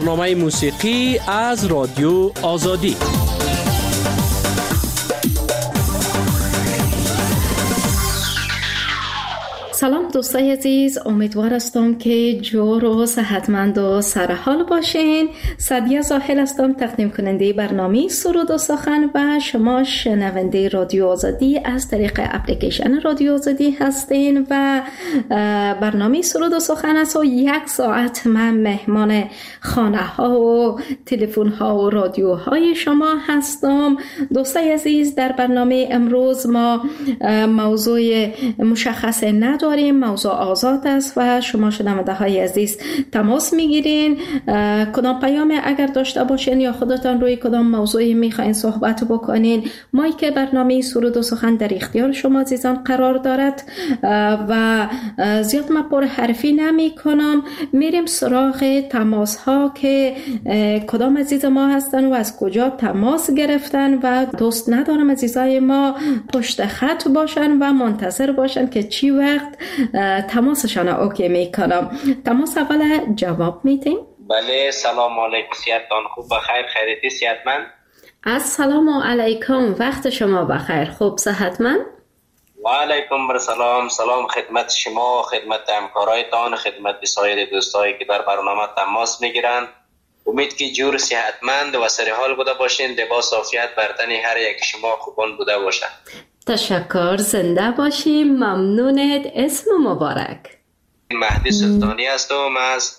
برنامه موسیقی از رادیو آزادی. سلام دوستای عزیز، امیدوار هستم که جور و صحتمند و سرحال باشین. سعدیه زاهل هستم، تقدیم کننده برنامه سرود و سخن و شما شنونده رادیو آزادی از طریق اپلیکیشن رادیو آزادی هستین و برنامه سرود و سخن است و 1 ساعت من مهمان خانه ها و تلفن ها و رادیوهای شما هستم. دوستای عزیز، در برنامه امروز ما موضوع مشخص نداریم، موضوع آزاد است و شما شنونده های عزیز تماس میگیرین. کدام پیام اگر داشته باشین یا خودتان روی کدام موضوعی میخواین صحبت بکنین، مایک برنامه سرود و سخن در اختیار شما عزیزان قرار دارد و زیاد من پر حرفی نمی کنم. میریم سراغ تماس ها که کدام عزیز ما هستن و از کجا تماس گرفتن و دوست ندارم عزیزای ما پشت خط باشن و منتظر باشن که چی وقت تماسشان اوکی میکنم. تماس اول جواب میتین؟ بله، سلام علیکم، صحتتان خوب بخیر، خیریتی صحتمند؟ السلام علیکم، وقت شما بخیر، خوب صحتمند؟ و علیکم سلام، سلام خدمت شما، خدمت همکارایتان، خدمت سایر دوستایی که در برنامه تماس میگیرند. امید که جور صحتمند و سرحال بوده باشین، لباس عافیت بر تن هر یک شما خوبان بوده باشند. تشکر، زنده باشیم، ممنونت. اسم مبارک؟ مهدی سلطانی هستم، از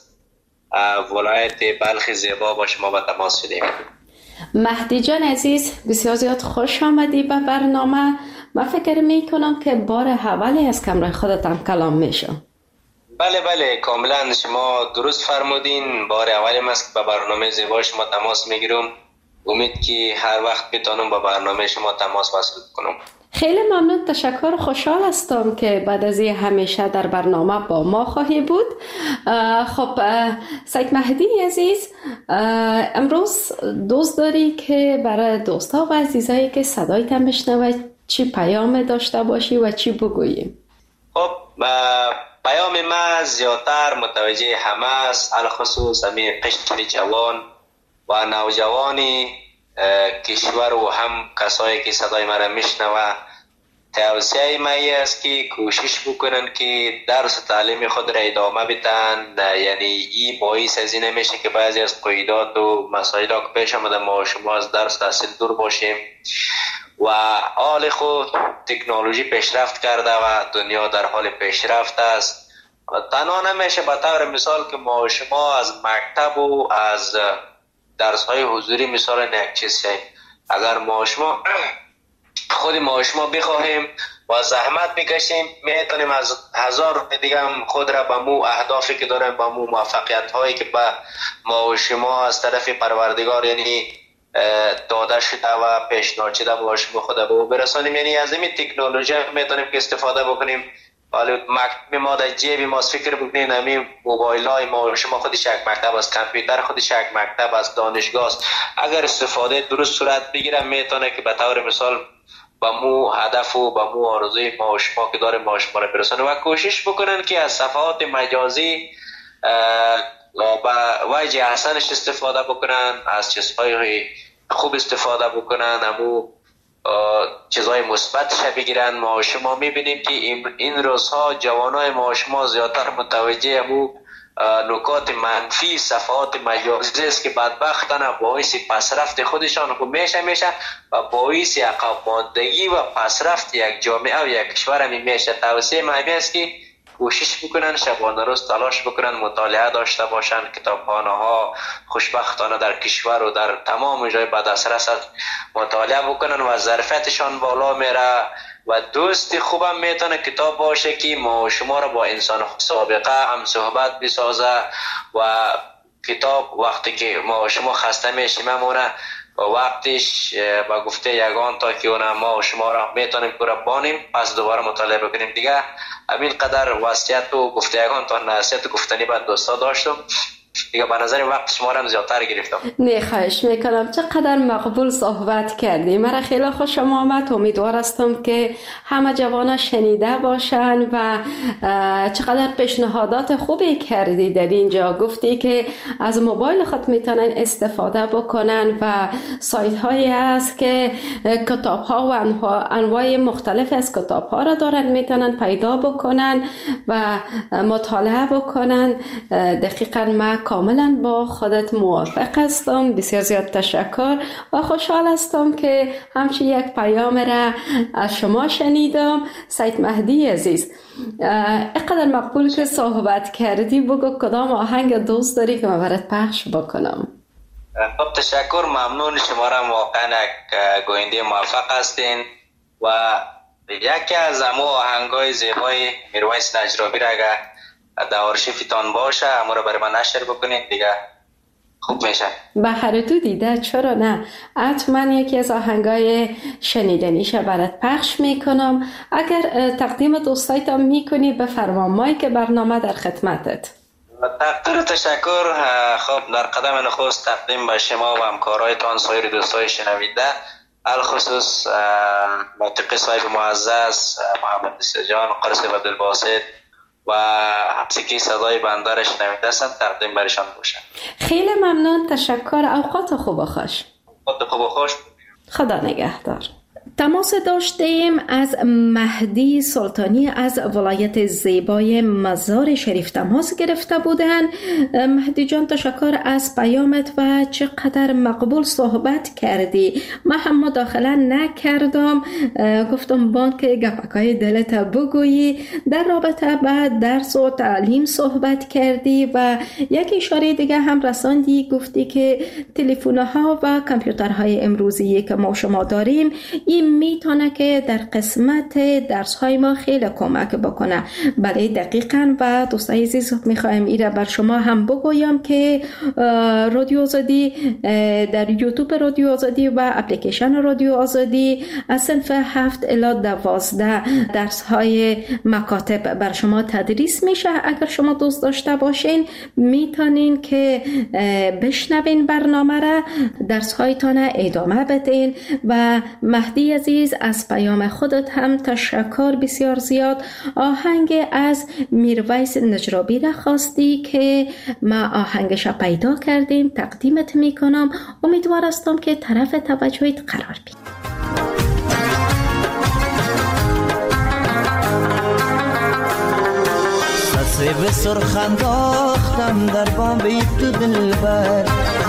ولایت بلخ زیبا با شما به تماس شدیم. مهدی جان عزیز، بسیار زیاد خوش آمدی به برنامه. من فکر می کنم که بار اولی از کمره خودت هم کلام میشم. بله کاملا شما درست فرمودین، بار اولی است که به برنامه زیبا شما تماس میگیرم. امید که هر وقت بتونم با برنامه شما تماس وصل کنم. خیلی ممنون، تشکر، خوشحال هستم که بعد از این همیشه در برنامه با ما خواهی بود. خب سید مهدی عزیز، امروز دوست داری که برای دوستا و عزیزایی که صدایت هم بشنوه چی پیام داشته باشی و چی بگوییم؟ خب پیام ما زیادتر متوجه همه است، علخصوص همین قشر جوان و نوجوانی کشور و هم کسایی که صدای مرا میشنوه. توصیه من است که کوشش بکنن که درس تعلیم خود را ادامه بدن. یعنی این باعث از این میشه که بعضی از قیودات و مسائل که پیش آمده ما شما از درس تحصیل دور باشیم و حال خود تکنولوژی پیشرفت کرده و دنیا در حال پیشرفت است. تنها نمیشه به طور مثال که ما شما از مکتب و از درس های حضوری مثال یک چیز شیم. اگر خود ما شما بخواهیم و زحمت بکشیم میتونیم از 1000 دیگه هم خود را به مو اهدافی که داریم، به مو موفقیت هایی که به ما و شما از طرف پروردگار یعنی داده شده و پیشنهاد شده با شما خود به برسانیم. یعنی از این تکنولوژی میتونیم که استفاده بکنیم. حالا مکتب ما در جیب ما فکر بکنین، همین موبایل های ما شما خودش یک مکتب است، کامپیوتر خودش یک مکتب است، دانشگاه است. اگر استفاده درست صورت بگیره میتونه که به طور مثال با مو هدف و با مو آرزوی ما و شما که داریم ما شما را برسانه و کوشش بکنن که از صفحات مجازی با وجه احسنش استفاده بکنن، از چیزهای خوب استفاده بکنن، همو چیزهای مثبتش بگیرن. ما شما میبینیم که این روزها جوانای ما شما زیادتر متوجه همو نکات منفی صفحات مجازی است که بدبختانه باعث پسرفت خودشان میشه و باعث عقب ماندگی و پسرفت یک جامعه و یک کشور میشه. توصیه من است که کوشش بکنن شبانه روز تلاش بکنن، مطالعه داشته باشن، کتابخانه ها خوشبختانه در کشور و در تمام جای به دسترس مطالعه بکنن و ظرفیتشان بالا میره و دوست خوبم میتونه کتاب باشه که ما شما را با انسان سابقه هم صحبت بسازه و کتاب وقتی که ما شما خسته میشیم مونه و وقتش با گفته یگان تا که اون ما شما را میتونیم پورا بانیم پس دوباره مطالعه بکنیم دیگه. همین قدر وصیت و گفته یگان تا نصیحت گفتنی بعد دوستا داشتم دیگه به نظر وقت شما را هم زیادتر گرفتم. نه خواهش میکنم. چقدر مقبول صحبت کردی. مرا خیلی خوشم آمد. امیدوار هستم که همه جوانا شنیده باشن و چقدر پیشنهادات خوبی کردی. در اینجا گفتی که از موبایل خود میتونن استفاده بکنن و سایت هایی هست که کتاب ها و انواع مختلف از کتاب ها را دارن میتونن پیدا بکنن و مطالعه بکنن. دقیقاً ما کاملا با خودت موافق هستم. بسیار زیاد تشکر و خوشحال هستم که همچین یک پیام را از شما شنیدم. سید مهدی عزیز، اینقدر مقبول که صحبت کردی، بگو کدام آهنگ دوست داری که من برات پخش بکنم؟ خب تشکر، ممنون. شما را واقعا گوینده موفق هستین و یکی از همو آهنگای زیبای میرویس نجرابی را اگر در آرشیفتان باشه همو را برای من نشر بکنید دیگه خوب میشه. بهر تو دیده، چرا نه؟ حتما یکی از آهنگای شنیدنیش برات پخش میکنم. اگر تقدیم دوستایتان میکنی بفرما، مایک برنامه در خدمتت. تقدیر تشکر. خب در قدم نخست تقدیم به شما و همکارایتان، سایر دوستای شنونده، الخصوص موسیقی صاحب معزز محمد سجان، قرص عبدالباسط و موسیقی صدای بنده را شنونده هستند، تقدیم برشان باشه. خیلی ممنون، تشکر. اوقات خوب و خوش. اوقات خوب و خوش. خدا نگهدار. تماس داشتیم از مهدی سلطانی از ولایت زیبای مزار شریف تماس گرفته بودند. مهدی جان تشکر از پیامت و چقدر مقبول صحبت کردی. من هم مداخله نکردم، گفتم باید که گپکای دلت بگویی. در رابطه با درس و تعلیم صحبت کردی و یک اشاره دیگه هم رساندی، گفتی که تلفن‌ها و کامپیوترهای امروزی که ما شما داریم این میتونه که در قسمت درس های ما خیلی کمک بکنه. بله دقیقاً. و دوستای عزیز میخوایم ایره بر شما هم بگویم که رادیو آزادی در یوتیوب رادیو آزادی و اپلیکیشن رادیو آزادی از صنف 7 الی 12 درس های مکاتب بر شما تدریس میشه. اگر شما دوست داشته باشین میتونین که بشنوین برنامه را، درس هایتان ادامه بدین. و مهدی عزیز از پیام خودت هم تشکر بسیار زیاد. آهنگ از میرویس نجرابی را خواستی که ما آهنگش پیدا کردیم، تقدیمت میکنم. امیدوار هستم که طرف توجهت قرار بید. سه به سرخ انداختم در بام تو دلبر،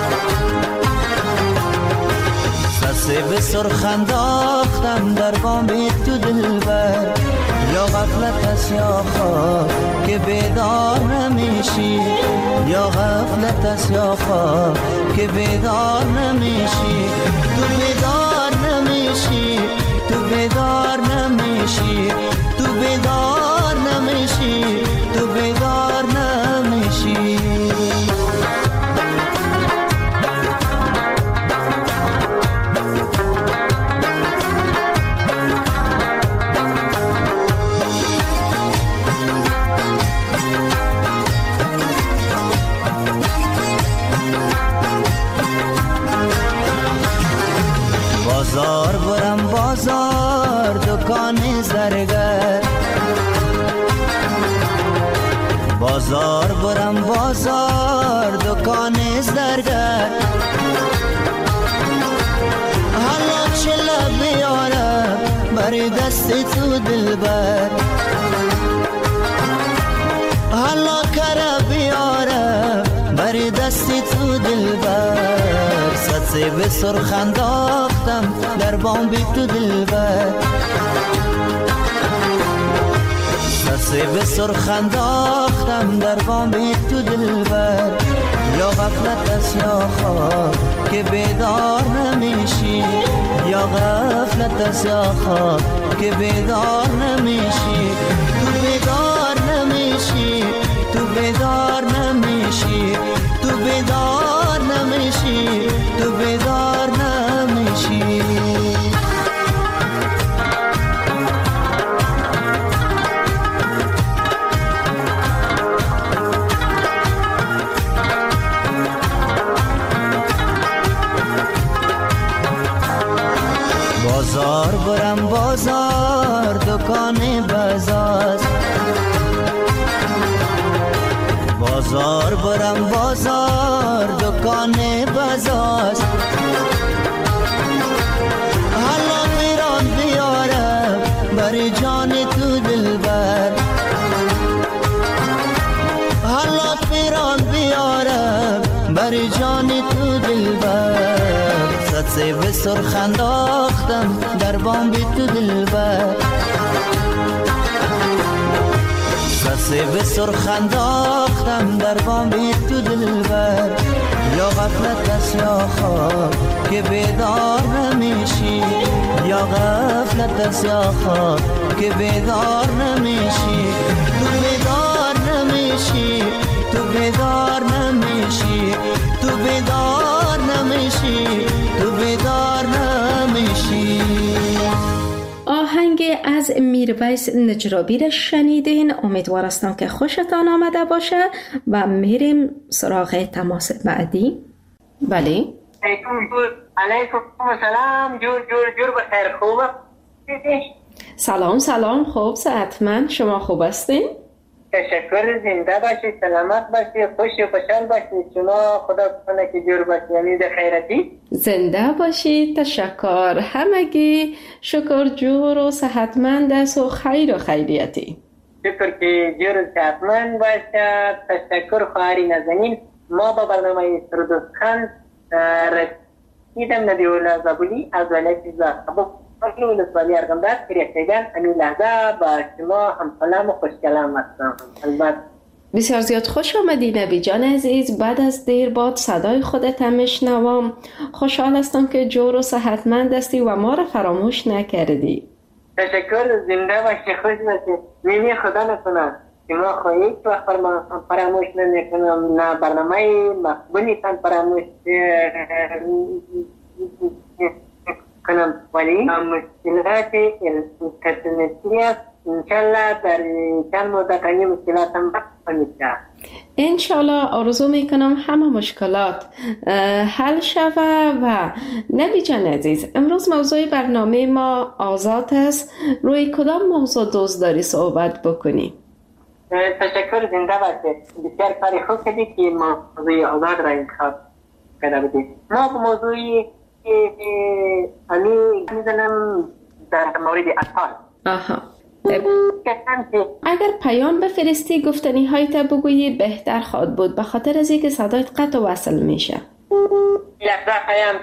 سه به سرخ انداختم در بام تو دلبر. یا غفلت است یا خواب که بیدار نمیشی، یا غفلت است یا خواب که بیدار نمیشی. تو بیدار نمیشی، تو بیدار نمیشی، تو بیدار نمیشی، تو بیدار نمیشی. بازار برم بازار دکان زرگر، بازار برم بازار دکان زرگر. حالا چلا بیارم بری دست تو دلبر، حالا کرا بیارم بری دست تو دلبر. سه به سرخ انداختم در بام تو دلبر، سه به سرخ انداختم در بام تو دلبر. یا غفلت است یا خواب که بیدار نمیشی، یا غفلت است یا خواب که بیدار نمیشی. تو بیدار نمیشی، تو بیدار نمیشی، تو بیدار نمیشی، تو بیدار نمیشی. بازار برم بازار دکان بزاست، بازار برم بازار دکان بزاست. حالا میران بیارم بر جان تو دلبر، حالا میران بیارم بر جان تو دلبر. صد سیب سرخ انداختم در بام بی تو دلبر، صد سیب سرخ انداختم در بام بی تو دلبر. یا غفلت است یا خواب که بیدار نمیشی، یا غفلت است یا خواب که بیدار نمیشی. تو بیدار نمیشی، تو بیدار نمیشی، تو بیدار نمیشی، تو بیدار نمیشی. آهنگ از میرویس نجرابی را شنیدین. امیدوار هستم که خوشتان آمده باشه و میریم سراغ تماس بعدی. بله علیکم السلام. جور بخیر. خوبه؟ سلام خوب صحتمند. شما خوب هستین؟ تشکر. زنده باشید، سلامت باشید، خوش و خوشحال باشید. شما خدا کنه که جور باشید، یعنی در خیرتی. زنده باشید. تشکر. همگی شکر جور و صحتمند است و خیر و خیریتی. شکر که جور و صحتمند باشد. تشکر خواهری نازنین. ما با برنامه سرودستخان رسیدم نبی الله زابلی از ولایت زابل ولسوالی ارغنداب کریشگان. همین لحظه با شما هم سلام و خوش کلام هستم. البته بسیار زیاد خوش آمدی نبی جان عزیز. بعد از دیر باد صدای خودت هم میشنوم. خوشحال هستم که جور و صحتمند هستی و ما را فراموش نکردی. تشکر. زنده باشی، خوش باشی. میمی خدا نکنه که ما خواهید وقت فراموش نمیکنم، نه برنامه مقبولی تن فراموش کنم، ولی مشکلات انترنتی است. انشالله در چند مدت این مشکلات هم میشه. انشالله آرزو میکنم همه مشکلات حل شوه. و نبی جان عزیز، امروز موضوع برنامه ما آزاد است. روی کدام موضوع دوست داری صحبت بکنی؟ تشکر. زنده باشید. بسیار کاری خوب کردید که موضوع آزاد را انتخاب کرده بودید. ما به موضوع میزنم در مورد اطفال. آها. اگر پیام بفرستی گفتنی هایت بگویی بهتر خواهد بود، به خاطر از اینکه صدایت قطع و وصل میشه. لحظه پیام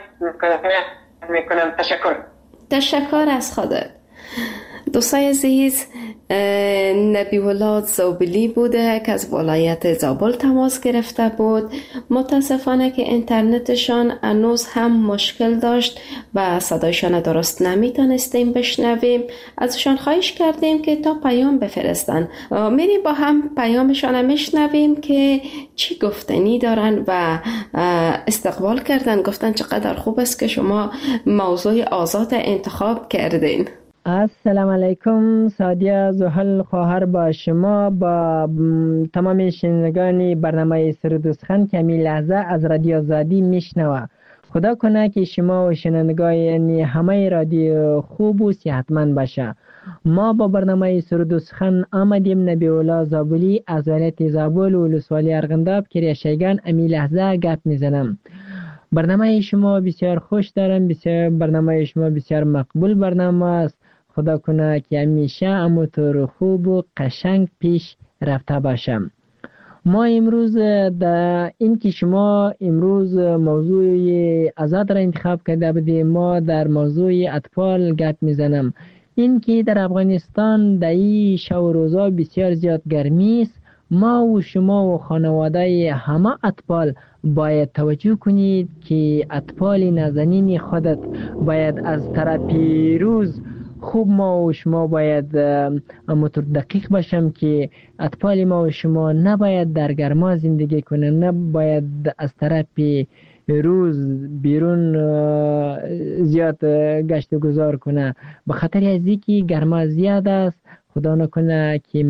میکنم. تشکر از خودت. دوستای عزیز، نبی الله زابلی بوده که از ولایت زابل تماس گرفته بود. متاسفانه که اینترنتشان هنوز هم مشکل داشت و صدایشان درست نمیتونستیم بشنویم. ازشان خواهش کردیم که تا پیام بفرستن. میریم با هم پیامشان میشنویم که چی گفتنی دارن و استقبال کردن. گفتن چقدر خوب است که شما موضوع آزاد انتخاب کردین. السلام علیکم. سادیه زحل خواهر با شما با تمام شنوندگان برنامه سرودستخان که همین لحظه از رادیو آزادی میشنوه. خدا کنه که شما و شنوندگان یعنی همه رادیو خوب و صحتمند باشه. ما با برنامه سرودستخان آمدیم. نبی الله زابلی از ولایت زابل و ولسوالی ارغنداب کریشگان همین لحظه گپ میزنم. برنامه شما بسیار خوش دارم. برنامه شما بسیار مقبول برنامه است. خدا کنه که همیشه همونطور خوب و قشنگ پیش رفته باشم. ما امروز در این که شما امروز موضوع آزاد را انتخاب کرده بودیم، ما در موضوع اطفال گپ میزنم. این که در افغانستان در این شب روزا بسیار زیاد گرمی است. ما و شما و خانواده همه اطفال باید توجه کنید که اطفال نازنین خودت باید از طرف روز خوب ما و شما باید همونطور دقیق باشم که اطفال ما و شما نباید در گرما زندگی کنه، نباید از طرف روز بیرون زیاد گشت و گذار کنه، به خاطر از اینکه گرما زیاد است. خدا نکنه که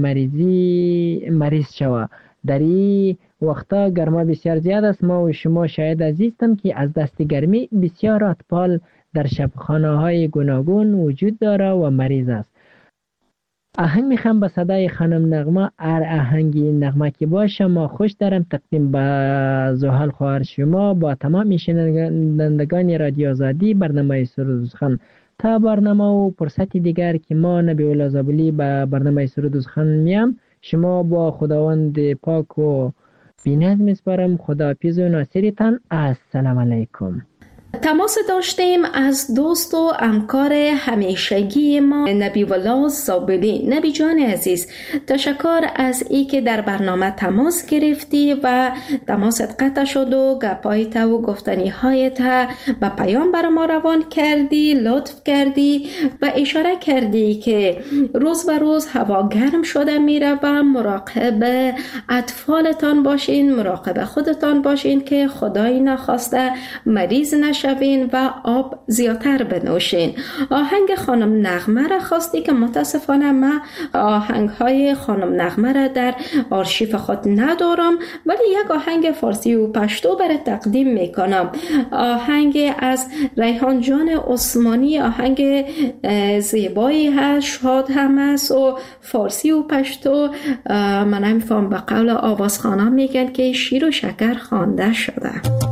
مریض شوه. در این وقتا گرما بسیار زیاد است. ما و شما شاید عزیزتم که از دست گرمی بسیار اطفال در شبخانه های گوناگون وجود داره و مریض است. آهنگ میخوام به صدای خانم نغمه، هر آهنگی نغمه که باشه ما خوش دارم تقدیم به زحل خواهر شما با تمام شنوندگان رادیو آزادی برنامه سرود سخن. تا برنامه و فرصتی دیگر که ما نبی الله زابلی به برنامه سرود سخن میام، شما با خداوند پاک و بی‌نظم میسپارم. خداحافظ و ناصرتان. السلام علیکم. تماس داشتیم از دوست و همکار همیشگی ما نبی الله زابلی. نبی جان عزیز، تشکر از ای که در برنامه تماس گرفتی و تماست قطع شد و گپایت و گفتنی هایت به پیام بر ما روان کردی، لطف کردی و اشاره کردی که روز به روز هوا گرم شده میره و مراقب اطفالتان باشین، مراقب خودتان باشین که خدایی نخواسته مریض نشوین و آب زیادتر بنوشین. آهنگ خانم نغمه را خواستی که متاسفانه من آهنگ های خانم نغمه را در آرشیف خود ندارم، ولی یک آهنگ فارسی و پشتو برای تقدیم میکنم. آهنگ از ریحان جان عثمانی، آهنگ زیبایی هست، شاد هم است و فارسی و پشتو من نمیفهم، به قول آوازخوانا میگن که شیر و شکر خوانده شده.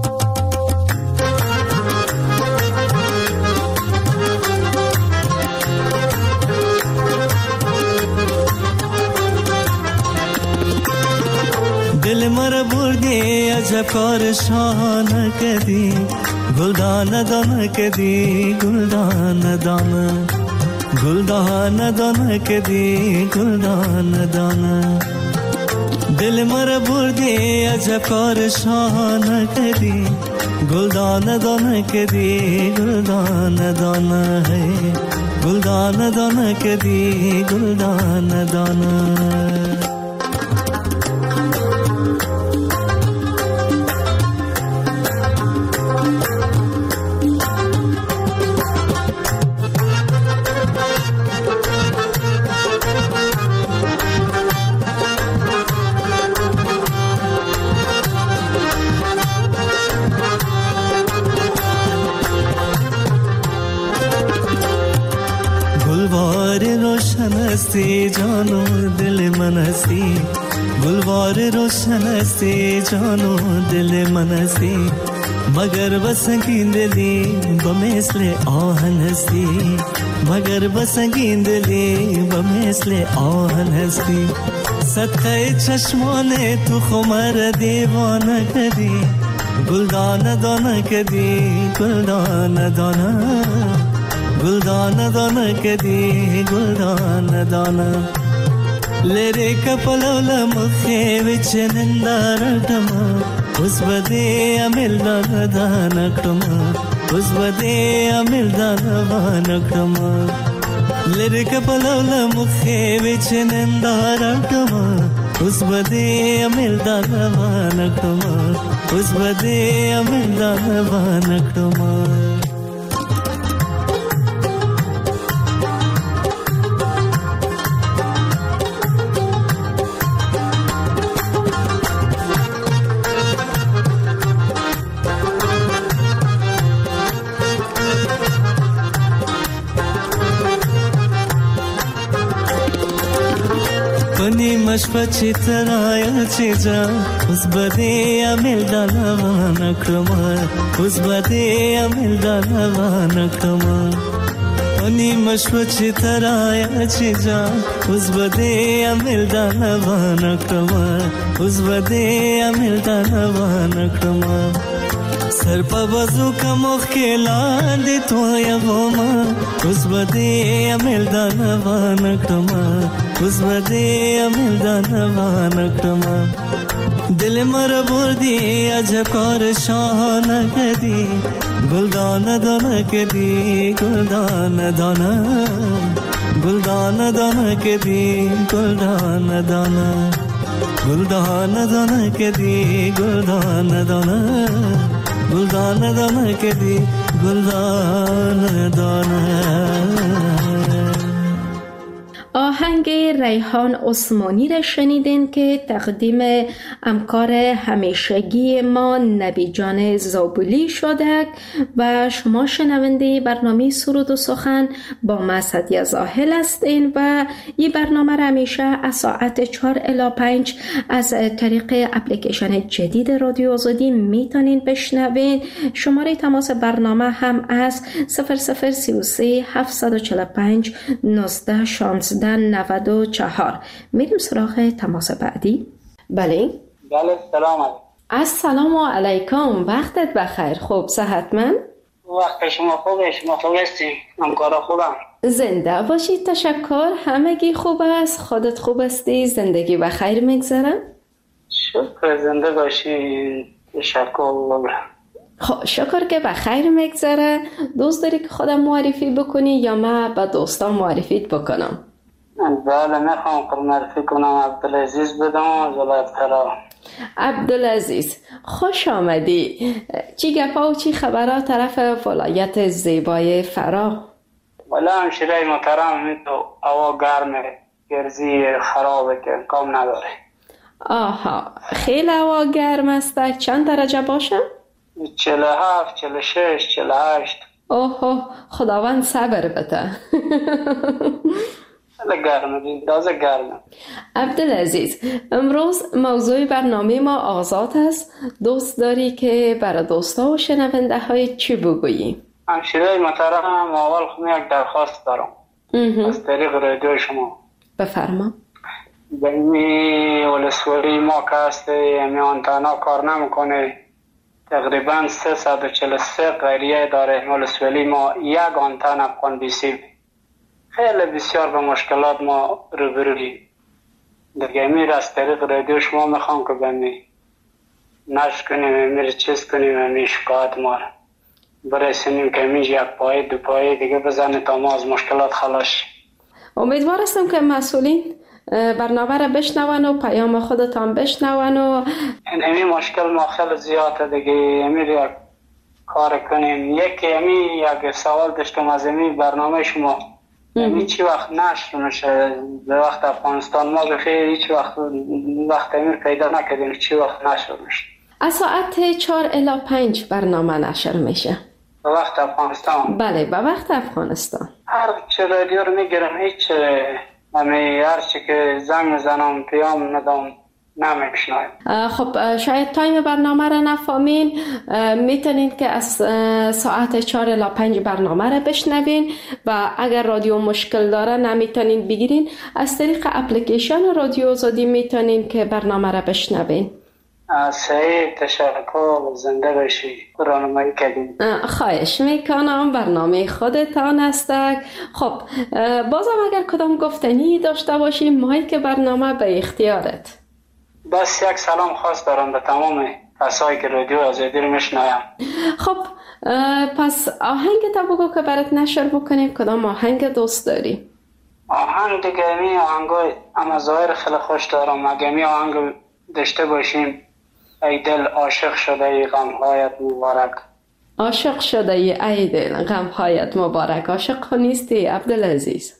دل مر بردی عجب کار شانه کدی، گلدان دانه کدی، گلدان دانه، گلدان دانه کدی، گلدان دانه. دل مر بردی عجب کار شانه کدی، گلدان دانه کدی، گلدان دانه ہے، گلدان دانه کدی، گلدان دانه. हस्ती जानो दिल मनसी, गुलवार रोशन हस्ती जानो दिल मनसी, मगर बसंगी दिली बमेसले आहन हस्ती, मगर बसंगी दिली बमेसले आहन हस्ती. सदक़े चश्माने तू खुमर दीवाना कदी, गुलदान दाना कदी, गुलदान दाना, गुलदान दाना कदी, गुलदान दाना. लेरे कपलोला मुखे विच निंदारटमा, उस बदे अमिल दाना दाना क्रमा, उस बदे अमिल दाना दाना क्रमा. लेरे कपलोला मुखे विच निंदारटमा, उस बदे अमिल दाना दाना क्रमा, उस बदे अमिल दाना दाना क्रमा. पनी मशपची तराया चीजा, उस बदे अमिल दाना वाना क्रमा, उस बदे अमिल दाना वाना क्रमा. पनी मशपची तराया चीजा, उस बदे अमिल दाना वाना क्रमा, उस बदे अमिल दाना वाना क्रमा. सर पर वजू का मुख्किला दे तो या वोमा, उस बदे अमिल दाना वाना क्रमा, उस बदे अमिल दाना वाना क्रमा. दिल मर बुर्दी अजकार शान कदी, गुलदान दाना कदी, गुलदान दाना, गुलदान दाना कदी, गुलदान दाना, गुलदान दाना कदी, गुलदान दाना, गुलदान दाना कदी, गुलदान दाना. آهنگ ریحان عثمانی را شنیدین که تقدیم همکار همیشگی ما نبی جان زابلی شده و شما شنونده برنامه سرود و سخن با ما سدیه زاهل هستین و این برنامه را همیشه از ساعت 4 الی 5 از طریق اپلیکیشن جدید رادیو آزادی میتونین بشنوین. شماره تماس برنامه هم از 0033 745 19 16 94. میریم سراغ تماس بعدی. بله سلام علیکم. السلام علیکم، وقتت بخیر. خوب صحتمند؟ وقت شما خوبه؟ شما خوب هستی؟ همکارا خوبم؟ زنده باشید. تشکر. همگی خوب است؟ خودت خوب هستی؟ زندگی بخیر میگذره؟ شکر زنده باشی. تشکر. خب شکر که بخیر میگذره. دوست داری که خودم معرفی بکنی یا من به دوستان معرفیت بکنم؟ بله میخوام معرفی کنم. عبدالعزیز بدم از ولایت فرا. عبدالعزیز خوش آمدی. چی گپا و چی خبرها طرف ولایت زیبای فرا؟ والا همشیره محترم، تو هوا گرمه، گرزی خرابه که کام نداره. آها خیلی هوا گرم است. چند درجه باشه؟ 47 46 48. اوه خداوند صبر بده. خیلی گرمه، تازه گرمه. عبدالعزیز امروز موضوع برنامه ما آزاد است. دوست داری که برای دوستا و شنونده های چی بگویی؟ همشیره محترم، اول یک درخواست دارم از طریق رادیو شما. بفرما. بینی ولسوالی ما که هسته آنتنا کار نمیکنه، تقریبا 343 قریه داره ولسوالی ما، یک آنتن افغان بیسی. خیلی بسیار به مشکلات ما روبرویم. دیگه امیر از طریق رادیو شما میخوام که بینی نشر کنیم، امیر چیز کنیم، امیر شکایت ما برسونیم که امیر یک پایه دو پایه دیگه بزنه تا ما از مشکلات خلاص. امیدوار هستم که مسئولین برنامه را بشنون و پیام خودتان بشنون و این مشکل ما خیلی زیاده دیگه. امیر یک کار کنیم. یک سوال داشتم از این برنامه شما. چی وقت نشر میشه به وقت افغانستان؟ ما بخیر هیچ وقت امیر پیدا نکردیم. چی وقت نشر میشه؟ از ساعت 4 الی 5 برنامه نشر میشه به وقت افغانستان. بله به وقت افغانستان. هر چه رادیو رو میگیرم هیچ هر چی که زنگ میزنم پیام ندام نمیشنویم. خب شاید تایم برنامه را نفهمین. میتونین که از ساعت 4 الی 5 برنامه را بشنوین و اگر رادیو مشکل داره نمیتونین بگیرین، از طریق اپلیکیشن رادیو آزادی میتونین که برنامه را بشنوین. صحیح، تشکر. زنده باشی. راهنمایی کردین. خواهش میکنم. برنامه خودتان است. خب بازم اگر کدام گفتنی داشته باشی مایک برنامه به اختیارت. بس یک سلام خاص دارم به تمام کسایی که رادیو آزادی رو میشنویم. خب پس آهنگ تا بگو که برات نشر بکنیم. کدام آهنگ دوست داری؟ آهنگ دیگه می آهنگای اما ظاهر خیلی خوش دارم. اگه می آهنگ داشته باشیم، ای دل عاشق شده ای غمهایت مبارک. عاشق شده ای دل غمهایت مبارک. عاشق نیستی عبدالعزیز؟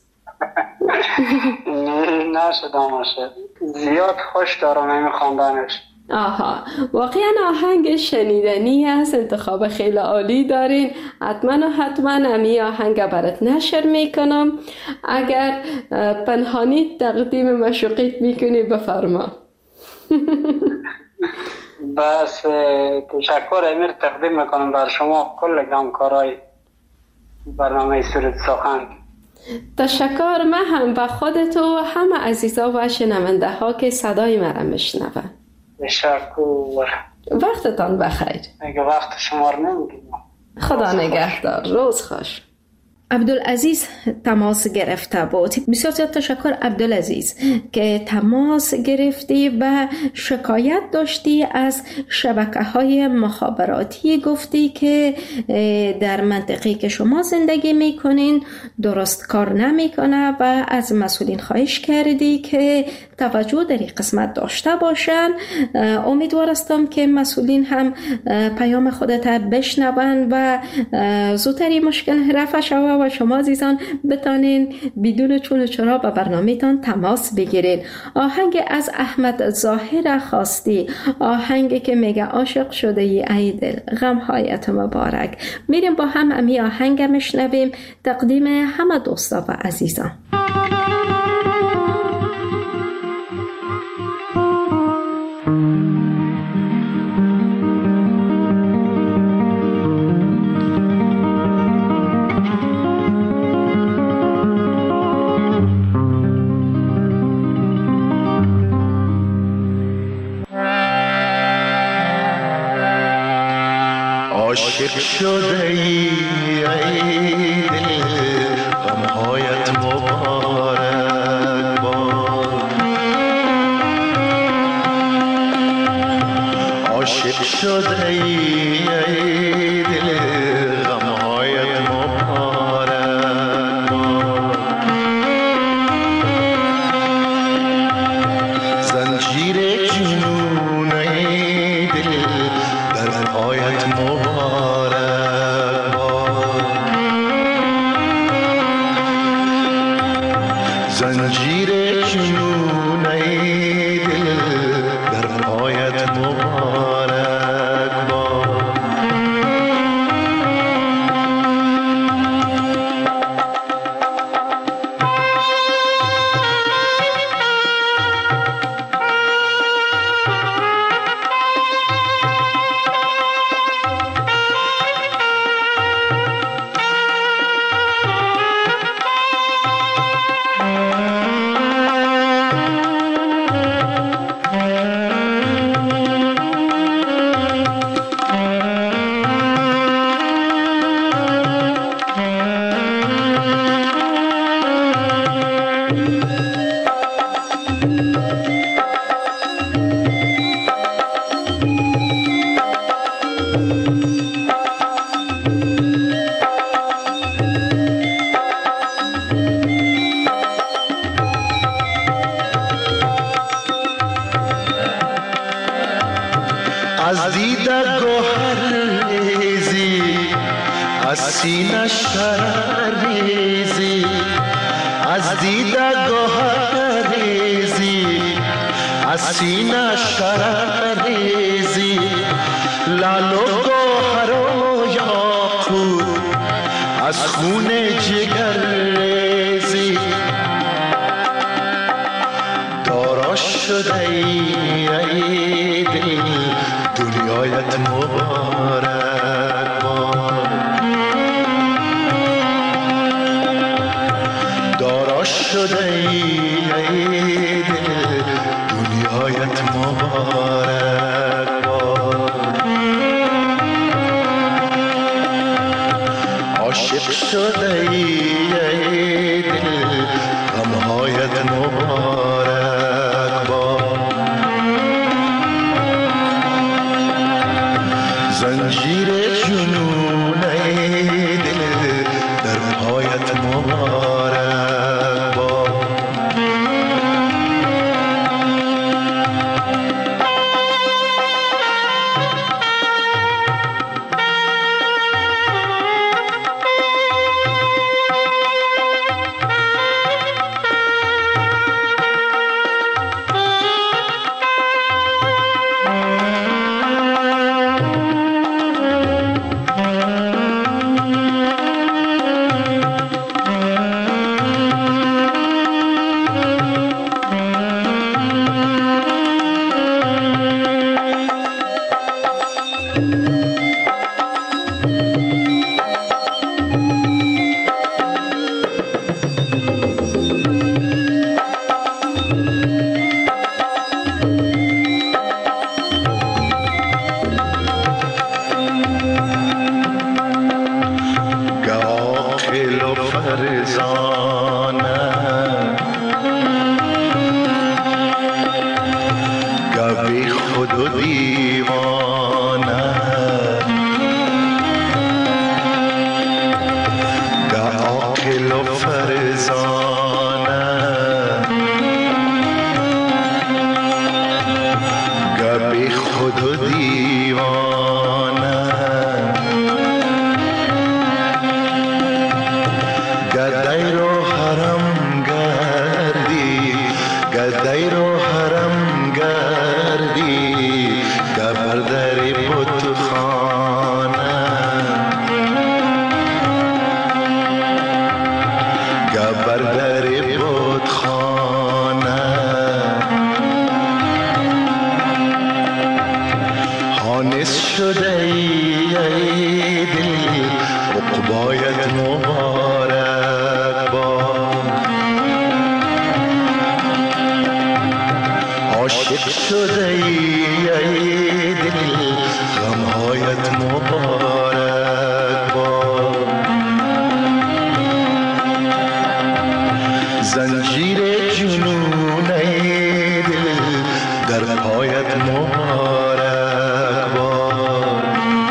نشدم عاشق. زیاد خوش دارم این خواندنش. آها واقعا آهنگ شنیدنی است. انتخاب خیلی عالی دارین. حتما امی آهنگ برات نشر میکنم. اگر پنهانی تقدیم مشوقیت میکنی بفرما. بس تشکر امیر تقدیم میکنم بر شما کل همکارای برنامه سرود سخن. تشکر. من هم به خودت و همه عزیزا و شنونده ها که صدای مرا میشنون. تشکر. وقتتان بخیر. اگه وقت شما رو نمیگیرم. خدا نگهدار. روز خوش. عبدالعزیز تماس گرفته بود. بسیار زیاد تشکر عبدالعزیز که تماس گرفتی و شکایت داشتی از شبکه‌های مخابراتی. گفتی که در منطقه‌ای که شما زندگی میکنین درست کار نمیکنه و از مسئولین خواهش کردی که توجه در این قسمت داشته باشن. امیدوار هستم که مسئولین هم پیام خودت بشنون و زودتر این مشکل رفع شود و شما عزیزان بتانین بدون چون و چرا به برنامه‌تان تماس بگیرین. آهنگ از احمد ظاهر خواستی، آهنگی که میگه عاشق شده ای دل غمهایت مبارک. میریم با هم امی آهنگ میشنویم، تقدیم همه دوستا و عزیزان. عاشق شده ای دل غمهایت مبارک باد. عاشق شده ای دل غمهایت مبارک باد. زنجیر جنون ای دل در پایت مبارک باد. زنجیر جنون ای دل در پایت مبارک باد. از دیده گوهر ریزی، از سینه شرر ریزی. از دیده گوهر ریزی، از سینه شرر ریزی. لعل و گوهر و یاقوت از خون جگر ریزی. دارا شده ای دل دنیایت مبارک باد. دارا شده ای دل دنیایت مبارک باد. عاشق شده ای دل غمهایت مبارک باد. زنجیر جنون ای دل در پایت مبارک باد. رو حرم گردی گدای رو حرم گردی گبر در بود خانه گبر در بود خانه حانس شده ای دل عقبایت مبارک باد عاشق شده ای دل غمهایت مبارک باد زنجیر جنون ای دل در پایت مبارک باد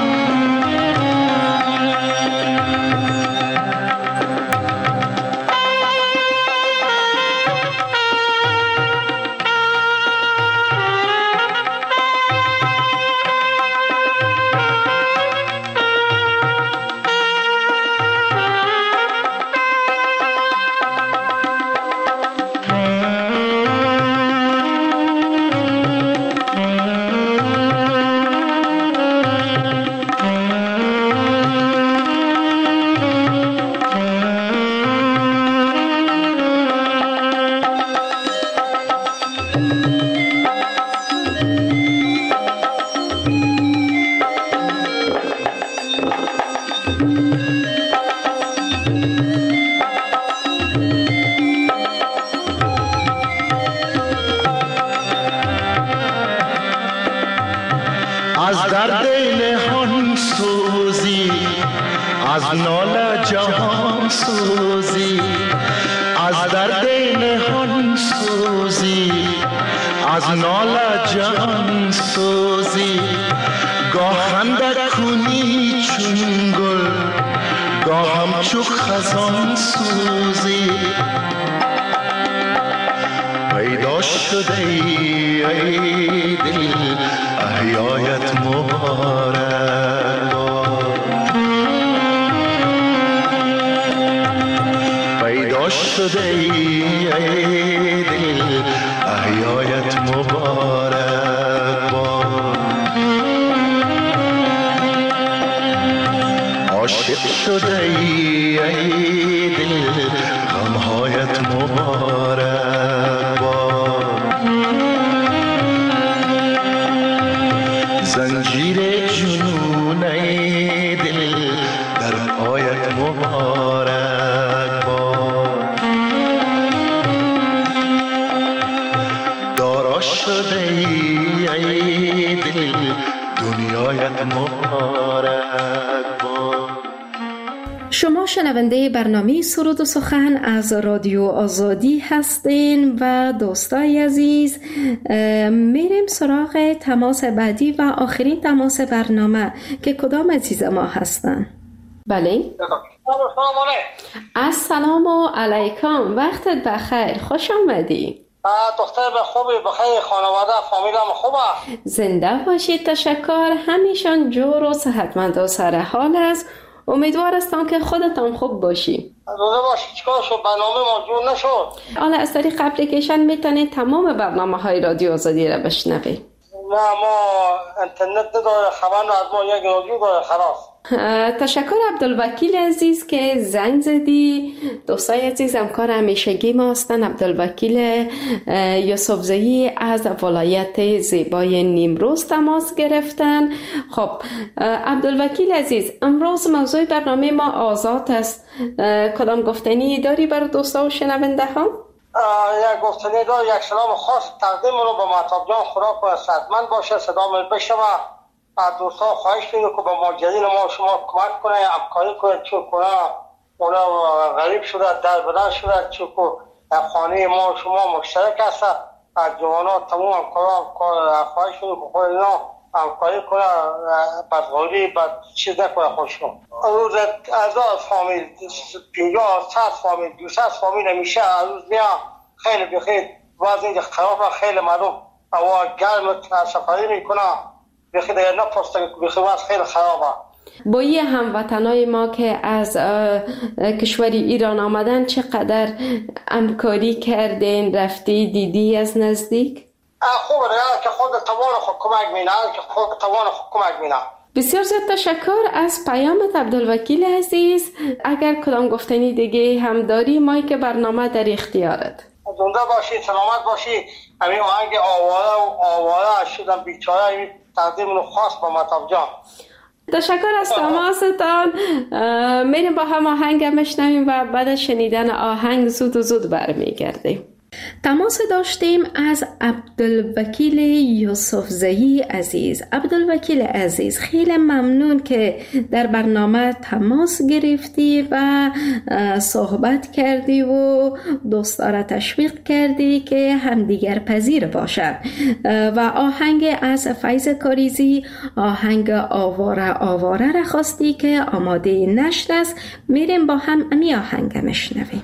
از درد نهان سوزی از ناله جهان سوزی از درد نهان سوزی از ناله جهان سوزی گاه خنده کنی چون گل گاه همچو خزان سوزی پیدا شده ای دل احیایت مبارک پیدا شده ای دل احیایت مبارک عاشق شده ای دل غمهایت مبارک زنجیر جنون ای دل در پایت مبارک باد دارا شده ای دل دنیایت مبارک باد. شما شنونده برنامه سرود و سخن از رادیو آزادی هستین و دوستای عزیز میریم سراغ تماس بعدی و آخرین تماس برنامه که کدام عزیز ما هستن. بله السلام علیکم، وقتت بخیر، خوش آمدی. دختر به خوبی، بخیر، خانواده فامیلم خوبه؟ زنده باشید، تشکر، همیشان جور و صحتمند و سر حال است. امیدوار هستم که خودتان خوب باشی. روزه باشی. چیکار شد؟ برنامه موجود نشد. حالا از طریق اپلیکیشن میتونید تمام برنامه های رادیو آزادی را بشنوید. نه ما اینترنت نداره، خبر نه از ما یک رادیو داره خلاص. تشکر عبدالوکیل عزیز که زنگ زدی. دوستای عزیز همکار همیشگی ما هستن عبدالوکیل یوسفزئی از ولایت زیبای نیمروز تماس گرفتن. خب عبدالوکیل عزیز، امروز موضوع برنامه ما آزاد است. کدام گفتنی داری برای دوستا و شنونده ها؟ یک گفتنی دار، یک سلام خاص تقدیم رو به مهتاب جان، خدا کنه صحتمند باشه، صدا بشنوه. از دوستا خواهش می‌کنم که به ماجرین ما شما کمک کنه، همکاری کنه، چون کرونا اونا غریب شده، در بدر شده، چون خانه ما شما مشترک است. از جوانان تمام همکاران خواهش می‌کنم که خود اینا همکاری کنه، بدغوری بد چیز نکنه خودشون. روز از فامیل 50 فامیل 200 فامیل میشه روز میاد خیلی بخیر وضع خرابه، خیلی مردم هوا گرم سفری میکنه، بخیر دیگه نپرسته، بخیر وضع خیلی خرابه. با یه هموطنای ما که از کشور ایران آمدن چقدر همکاری کردین، رفتی دیدی از نزدیک؟ خوب راه که خود توان خود کمک می‌کنه، که خود توان خود کمک می‌کنه. بسیار زیاد تشکر از پیامت عبدالوکیل عزیز. اگر کدام گفتنی دیگه هم داری، مایی که برنامه در اختیارت. زنده باشی، سلامت باشی. همین آهنگ آواره شدم بیچاره تقدیم رو خاص با مطب جان. تشکر از تماستان. میریم با هم آهنگ میشنویم و بعد از شنیدن آهنگ زود برمیگردیم. تماس داشتیم از عبدالوکیل یوسفزئی عزیز. عبدالوکیل عزیز، خیلی ممنون که در برنامه تماس گرفتی و صحبت کردی و دوستان تشویق کردی که همدیگر پذیر باشند و آهنگ از فیض کاریزی، آهنگ آواره را خواستی که آماده نشد است. میریم با هم امی آهنگ مشنویم.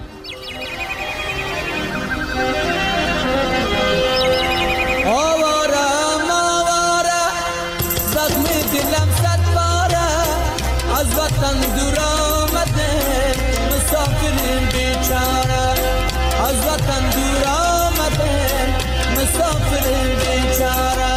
وطن دور آمده مسافرین بیچاره، از وطن دور آمده مسافرین بیچاره.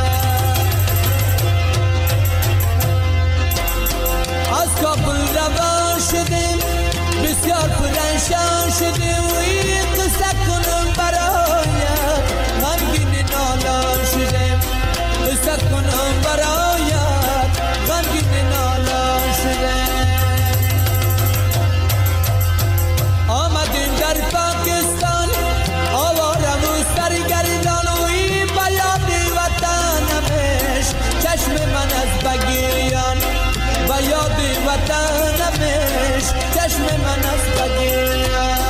از کابل روان شدیم بسیار پرنشان شدیم و این قصه کنم برایت غمگین نالان شدیم، قصه کنم برایت غمگین نالان شدیم. آمدیم در پاکستان آوارم و سرگردان و این بیاد وطنمش چشم من از بگیریان، بیاد وطنمش چشم من از بگیریان.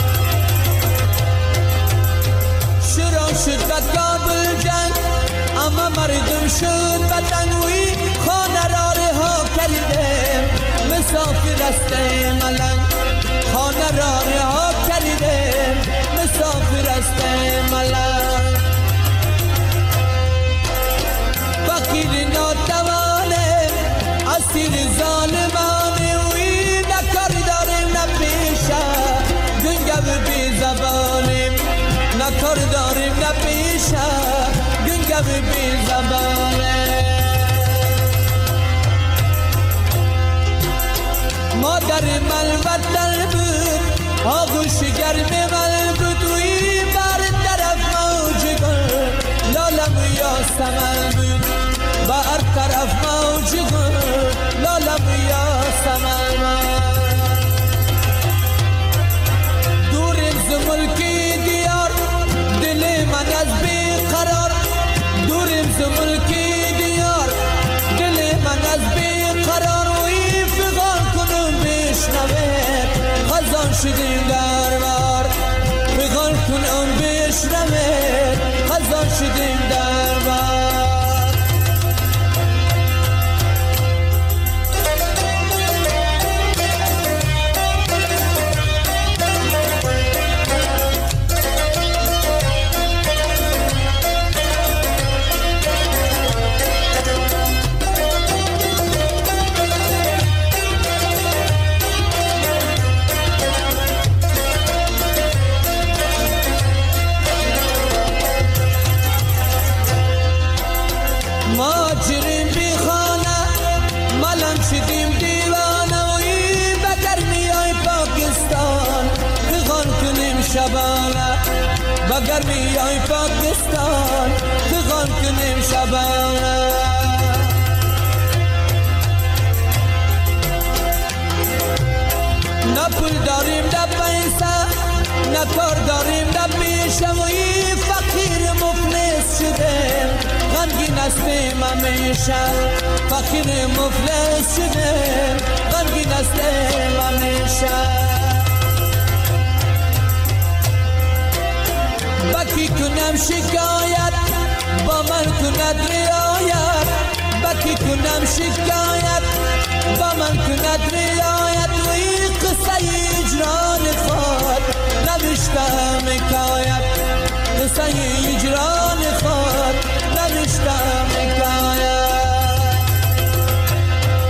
شروع شد به کابل جنگ اما مردم شد وطن و این خانه را رها کردیم مسافر است ملنگ، خانه را رها کردیم مسافر است ملنگ. فقیر ناتوانه اسیر ظالمانه و این نکار داریم نپیشه گنگو بی زبانیم، نکار داریم نپیشه گنگو بی زبانه. مادر من وطن بود آغوش گرم من بود و این بر طرف موج گل لالم یا سمن بود، بر طرف موج گل لالم یا سمن. دوریم ز ملکی دیار دل من از بیقرار، دوریم ز ملکی دیار دل من از بیقرار و این فغان کنم بشنوه خزان شدیم دربار، فغان کنم بشنوه خزان شدیم دربار. ماجریم بی خانه ملم شدیم دیوانه و این بگر میای پاکستان فغان کنیم شبانه، بگر میای پاکستان فغان کنیم شبانه. نه پول داریم نه پیسه نه کار داریم نه پیشه و این فقیر مفلس شدیم غمگین هستیم همیشه، فقیر مفلس شدیم غمگین هستیم همیشه. بکی کنم شکایت با من کند رعایت، بکی کنم شکایت با من کند رعایت و این قصه اجران خود نوشتم حکایت، قصه اجران خود نوشتم حکایت.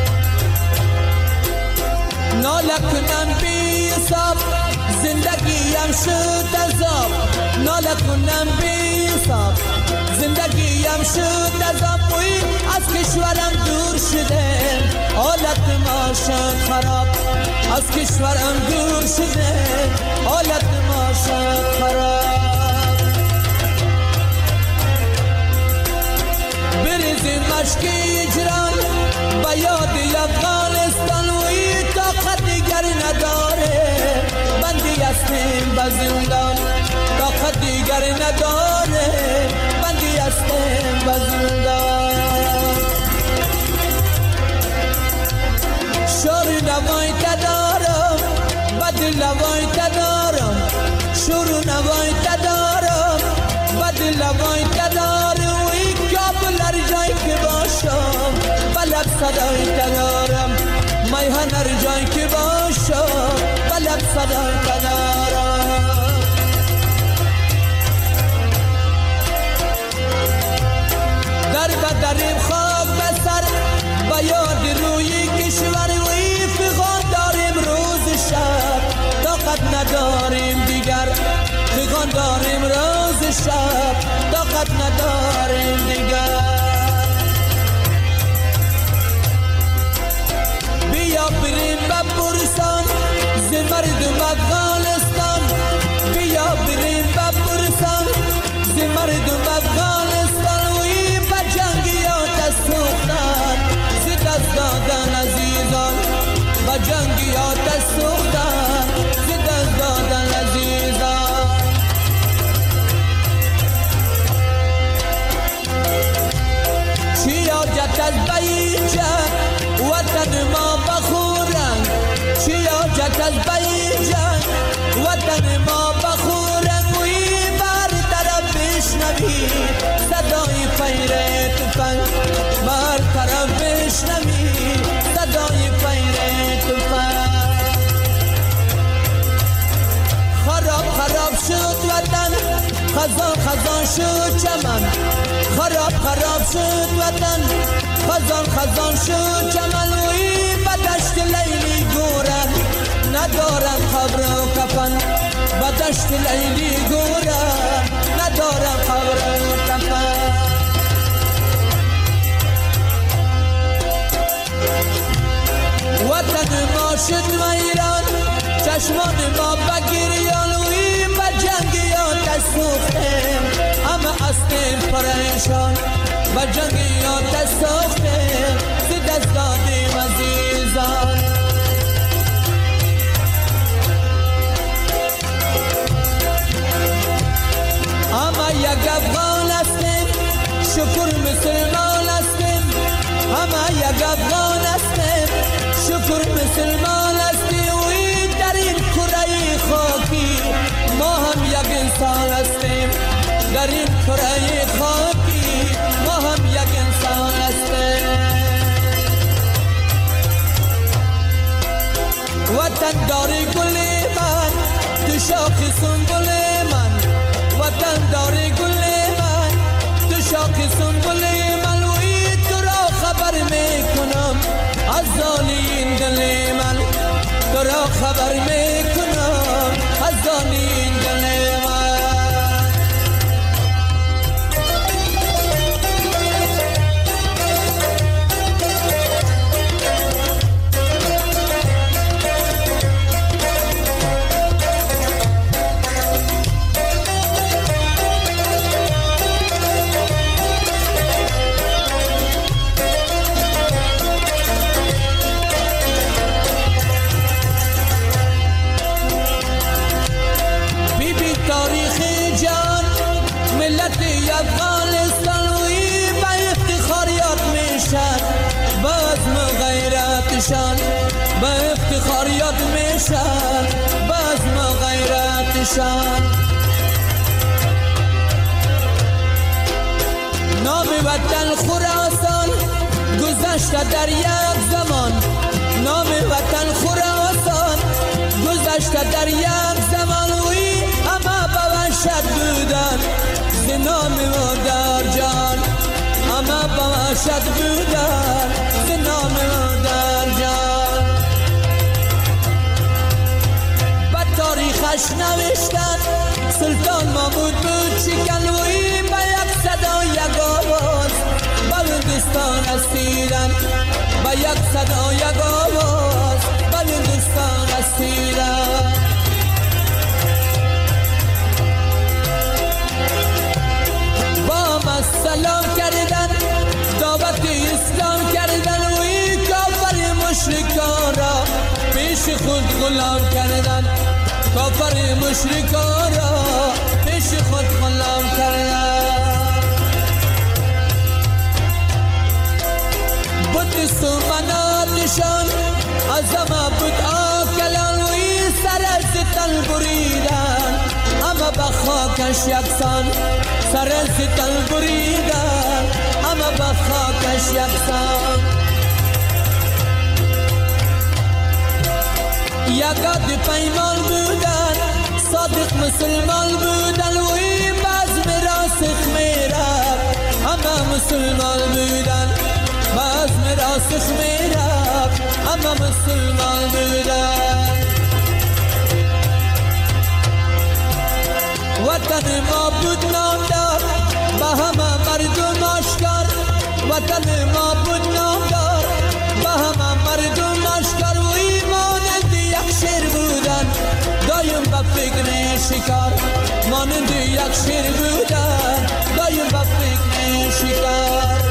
شد عذاب ناله کنم بی حساب زندگیم شد عذاب از کشورم دور شده حالت ما شد خراب از کشورم دور شده حالت ما شد خراب بریزیم مشک اجران با یاد افغانستان و این طاقت دیگر نداره بندی هستیم به زندان طاقت دیگر نداره بندی هستیم به زندان شور نوای تدارم بد لوای تدارم شور نوای تدارم بد لوای تدارم و این کابل هر جایی که باشم بلب صدای تدارم میهن هر جایی که باشم بلب صدای تدارم در بدریم خاک بسر با یاد روی کشور و فغان داریم روز شب طاقت نداریم دیگر فغان داریم روز شب طاقت نداریم دیگر بیا بریم بپرسان ز مردم افغانستان بیا بریم بپرسان ز مردم افغانستان و این به جنگیات سوختن ز دست دادن عزیزان به جنگیات سوختن ز دست دادن عزیزان چی حاجت از بیجه وطن ما بخورن چی حاجت از بیجه وطن ما بخورن و این بر طرف بشنوی صدای فیر تفنگ بر طرف بشنوی صدای فیر تفنگ خراب خراب شد وطن خزان خزان شد چمن خراب خراب شد وطن خزان خزان شد چمن و این به دشت لیلی گورن ندارن قبر و کفن به دشت لیلی گورن ندارن قبر و کفن وطن ما شد ویران چشمان ما بگریان و این به جنگیات سوختیم همه هستیم پریشان به جنگیات سوختیم ز دست دادیم عزیزان همه یک افغان هستیم شکر مسلمان هستیم همه یک افغان هستیم شکر مسلمان هستیم و این در این کره خاکی ما هم یک انسان هستیم در این کره خاکی ما هم یک انسان هستیم وطن داری گل من تو شاخ سنبل من وطن داری گل من تو شاخ سنبل من و این تو را خبر میکنم از زانی دل من تو را خبر میکنم از زانی دل من به افتخار یاد میشن بزم غیرتشان نام وطن خراسان گذشته در یک زمان نام وطن خراسان گذشته در یک زمان وی همه به وحشت بودن ز نام مادر جان همه به وحشت بودن ز نام مادر جان به تاریخ آتش نوشتن سلطان محمود بود شکنوی به یک صدا یک آواز بلندستان اسیرن به یک صدا یک آواز بلندستان اسیرن با ما سلام کردن دعوت اسلام کردن و این کافر مشرکان را پیش خود غلام کردن کافر مشرکان را پیش خود غلام کردن بود سومناتشان از همه بود آکلان و این سر از تن بریدن اما به خاکش یکسان سر از تن بریدن اما به خاکش یکسان یکاد پیمان بودن صادق مسلمان بودن و این باز راسخ میرد اما مسلمان بودن باز راسخ میرد اما مسلمان بودن وطن ما بود نامدار به همه مردم آشکار وطن ما بود نامدار به همه مردم آشکار و مانند یک شیر بودن دایم به فکر شکار مانند یک شیر بودن دایم به فکر شکار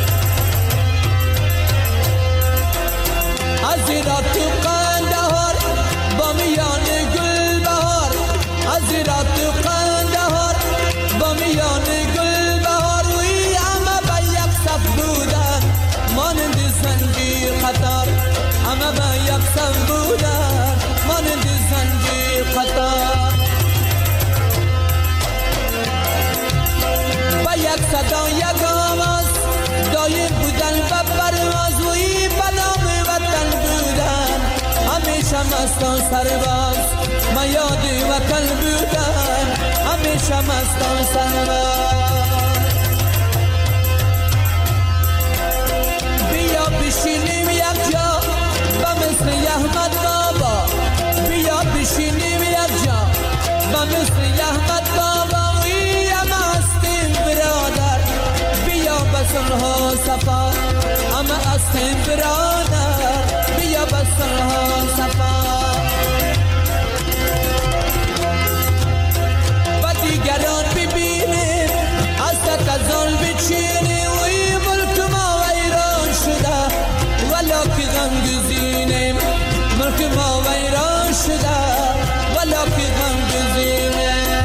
از ایران تو قندهار با میان گل بهار از ایران تو قندهار با میان گل بهار وی همه به یک صف بودن مانند زنجیر قطار همه به یک صف بودن مانند زنجیر قطار به یک صدا یک آواز دایم بودن به پرواز وی به نام وطن بودن همیشه مستان سرباز میاد وطن بودن همیشه مستان سرباز بیا بشینیم یک جا به مثل احمد بابا بیا بشینیم یک جا به مثل احمد بابا وی همه هستیم برادر بیا به صلح و صفا همه هستیم برادر بیا به صلح و صفا و دیگران ببینیم از تکزال بچینیم وی ملک ما ویران شده ولا که غم گزینیم ملک ما ویران شده ولا که غم گزینیم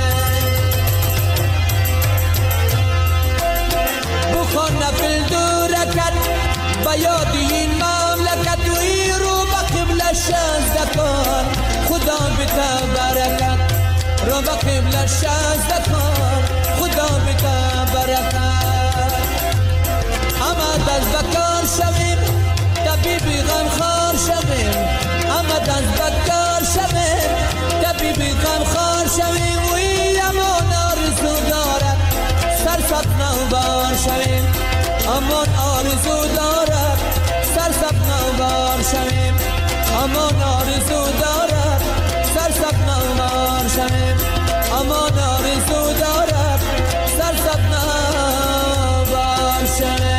بخوان نفل دو رکت به یاد این مملکت وی رو به قبله شازده کن خدا بتا برکت رو به قبله شازده کن خدا بتا برکت اما دست بکار شویم طبیبی غمخوار شویم اما دست بکار شویم طبیبی غمخوار شویم وی امان آرزو دارد سرسبز نوبار شویم امان آرزو دارد سرسبز نوبار شویم امان آرزو دارد سرسبز نوبار شویم امان آرزو دارد سرسبز نوبار شویم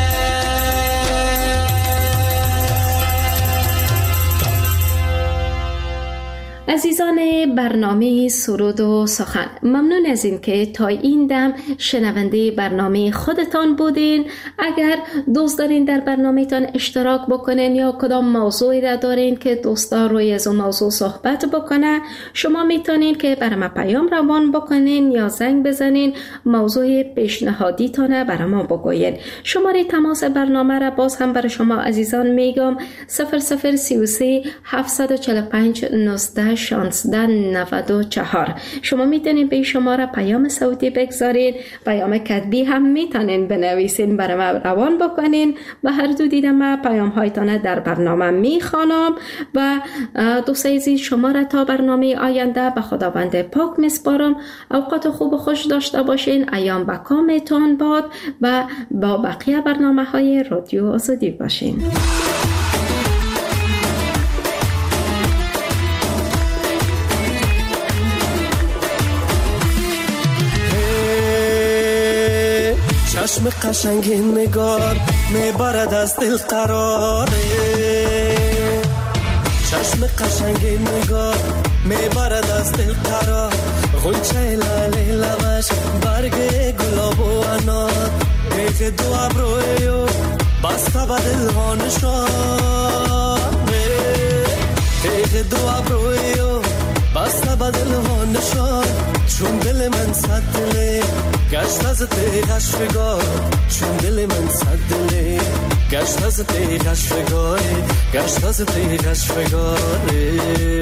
عزیزان برنامه سرود و سخن، ممنون از این که تا این دم شنونده برنامه خودتان بودین. اگر دوست دارین در برنامه تان اشتراک بکنین یا کدام موضوعی را دارین که دوستا روی از اون موضوع صحبت بکنه، شما میتونین که برای ما پیام روان بکنین یا زنگ بزنین موضوع پیشنهادی تانه برای ما بگوین. شماره تماس برنامه را باز هم برای شما عزیزان میگم 0033 745 19 16 94. شما میتونین به شماره پیام صوتی بگذارین، پیام کتبی هم میتونین بنویسین برای ما روان بکنین و هر دو دیدم ما پیام هایتان در برنامه میخوانم و دوست عزیز شما را تا برنامه آینده به خداوند پاک میسپارم. اوقات خوب و خوش داشته باشین، ایام به کامتان باد و با بقیه برنامه های رادیو آزادی باشین. چشم قشنگ نگار میبرد از دل قراره، چشم قشنگ نگار میبرد از دل قرار، غنچه لاله لبش برگ گلاب و انار، دیگه دو ابروی و بسته به دل ها نشانه، دیگه دو ابروی و بسته به دل ها نشان، چون دل من صد دله گشت از تیغش فگار، چون دل من صد دله گشت از تیغش فگاره، گشت از تیغش فگاره.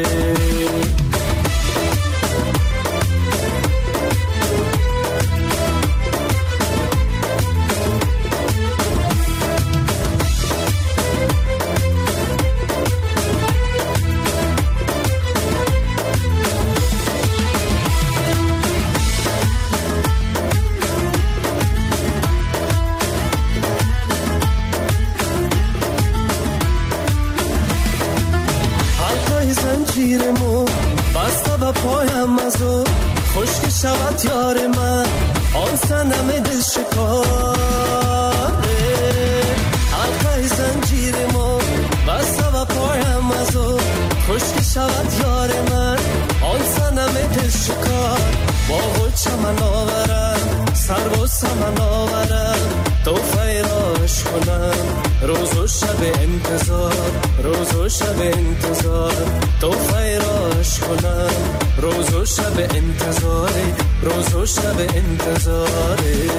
زنجیرمو بسته به پایم ازو، خشک شود یار من آن سنم دل شکاره، حلقه زنجیرمو بسته به پایم ازو، خشک شود یار من آن سنم دل شکار، با خود چمن آورم سر و سمن آورم، تو فیراش کنم روز و شب انتظار، روز و شب انتظار، تو فیراش کنم روز و شب انتظار، روز و شب انتظار.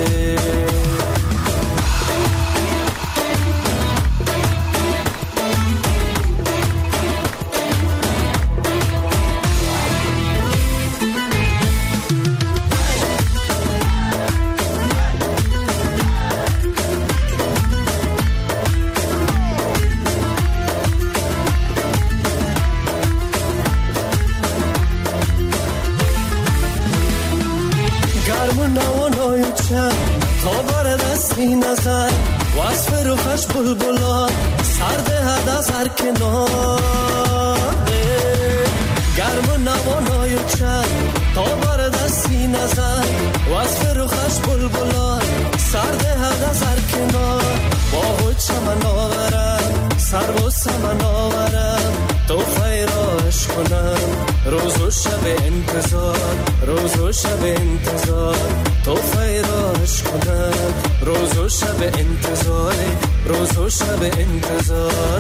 تا بر دستی نظر وصف روخش بلبلان سرده هد از هر کناره، گرم و نوانای چند تا بر دستی نظر وصف روخش بلبلان سرده هد از هر کنار، با خود چمن آورم سر و سمن آورم، تو فیراش کنم روز و شب انتظار، روز و شب انتظار، تو فیراش کنم روز و شب انتظار، روز و شب انتظار.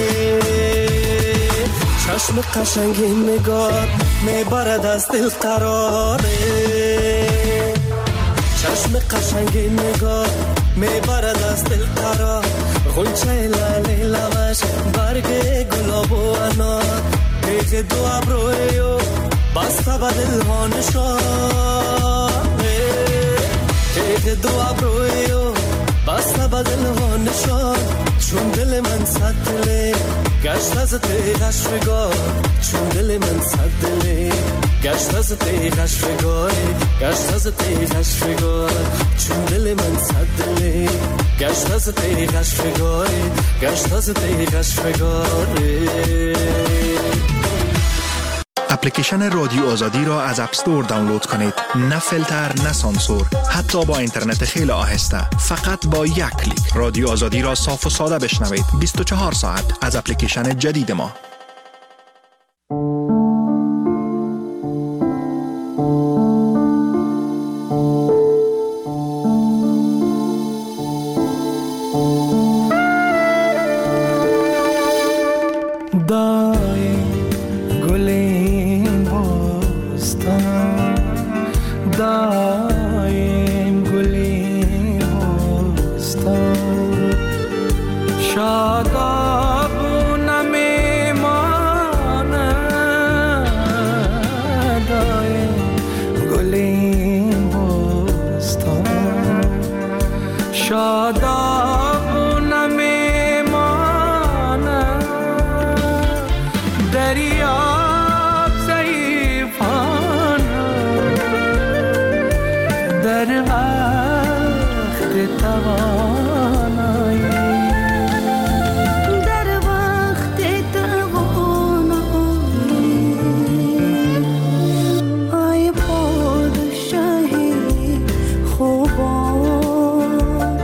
چشم قشنگ نگار میبرد از دل قراره، چشم قشنگ نگار میبرد از دل قرار، غنچه لاله لبش برگ گلاب و انار، دیگه دو ابروی و بسته به دل ها نشانه، دیگه دو ابروی و بسته به دل ها نشان، چون دل من صد دله گشت از تیغش فگار، چون دل من صد دله گشت از تیغش فگاره، گشت از تیغش فگاره، چون دل من صد دله گشت از تیغش فگاره، گشت از تیغش فگاره. اپلیکیشن رادیو آزادی را از اپ استور دانلود کنید. نه فیلتر، نه سانسور، حتی با اینترنت خیلی آهسته. فقط با یک کلیک رادیو آزادی را صاف و ساده بشنوید. 24 ساعت از اپلیکیشن جدید ما. خوبا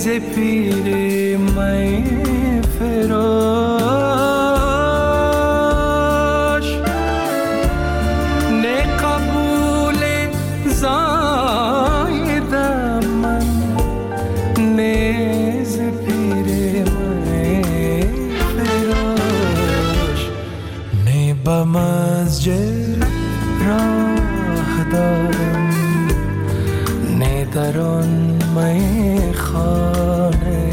نیز پیر می فراش نه قبول زایدم من نیز پیر می فراش نه به مسجد راه دارم نه در آن میخانه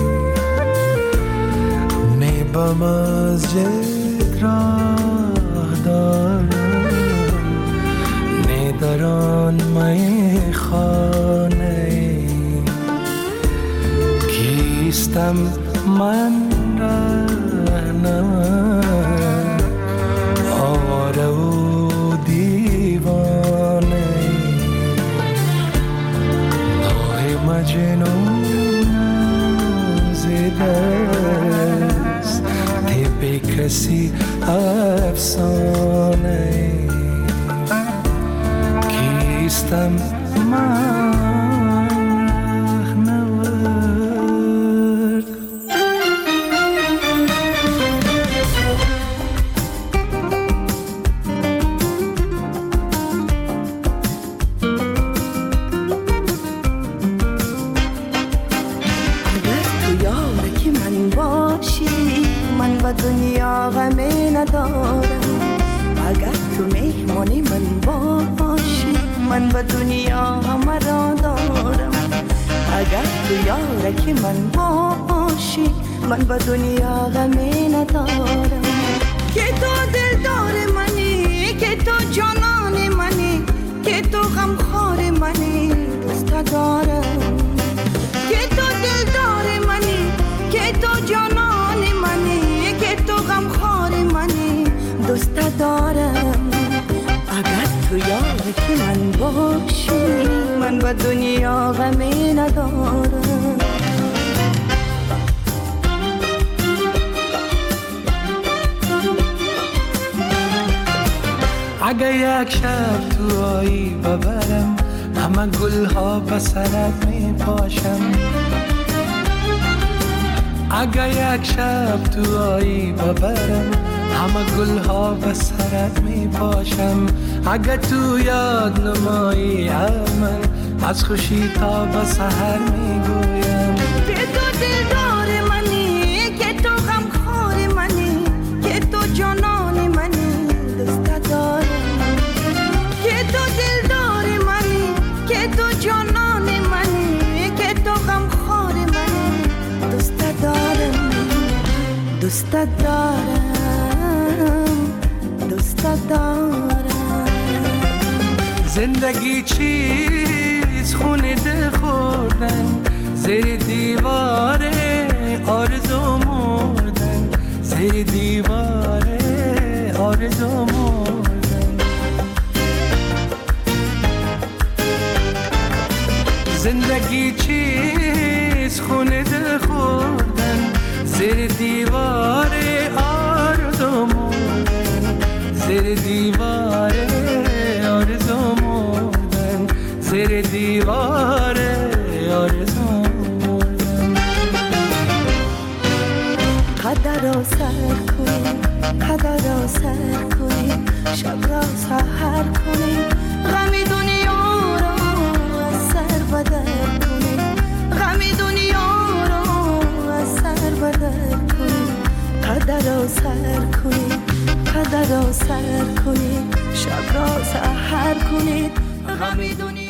نه به مسجد راه دارم نه در آن میخانه کیستم من رهنم آواره و دیوانه نوح مجنون زده است طب کسی افسانه کیستم من دنیا غمی ندارم اگر تو مهمانی من باشی من به دنیا همه را دارم اگر تو یارک من باشی من به دنیا غمی ندارم که تو دلدار منی که تو جانان منی که تو غمخوار منی دوست دارم که تو دلدار منی که تو جانان منی تو غمخوار منی دوست دارم اگر تو یارک من باشی من به دنیا غمی ندارم اگر یک شب تو آیی ببرم همه گلها به سرت می پاشم اگر یک شب تو آیی ببرم همه گلها به سرت می پاشم اگر تو یاد نمایی من از خوشی تا به سحر می گویم که تو دلدار منی که تو غمخوار منی که تو جانان منی دوست دارم که تو دلدار منی که تو جانان منی که تو غمخوار منی دوست دارم دوست دارم دوست دارم زندگی چیز خونه دل خوردن زیر دیوار آرزو مردن زیر دیوار آرزو مردن زندگی چیز خونه دل خوردن زیر دیوار آرزو مردن زیر دیوار آرزو مردن زیر دیوار آرزو مردن قدر را سر کنی قدر را سر کنی شب را سحر کنی غمی دنیا را از سر بدر کنی غمی دنیا را از سر بدر کنی قدر را سر کنی قدر را سر کنی شب را سحر کنی غمی دنیا